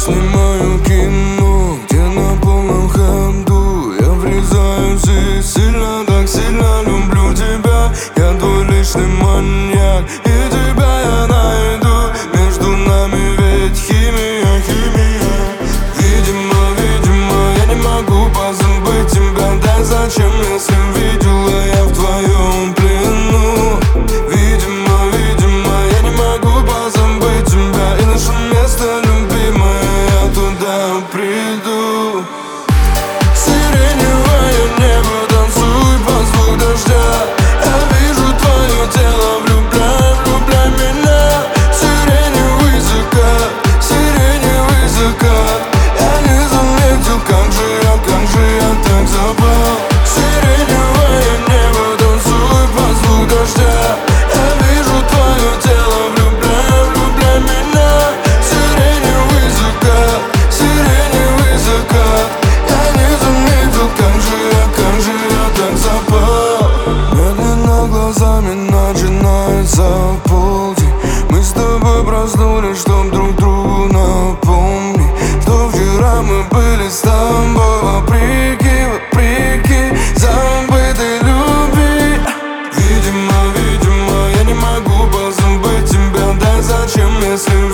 Снимаю кино, где на полном ходу я врезаюсь и сильно, так сильно люблю тебя. Я твой личный маньяк, и тебя я найду. Между нами ведь химия, химия. Видимо, я не могу позабыть тебя. Да зачем, если видела я в твоем плену? Видимо, я не могу позабыть тебя. И наше место любимое, я туда приду. Сиреневое небо, танцуй под звук дождя. Я вижу твое тело, влюбляй меня. Сиреневый закат, я не заметил, как же я так запал. Сиреневое небо, танцуй под звук дождя. Я вижу твое тело, влюбляй меня. Сиреневый закат, я не заметил, как же я так запал. Медленно глазами начинается полдень. Мы с тобой проснулись, чтоб друг другу напомнить, что вчера мы были с тобой вопреки забытой любви. Видимо, я не могу позабыть тебя. Да зачем, если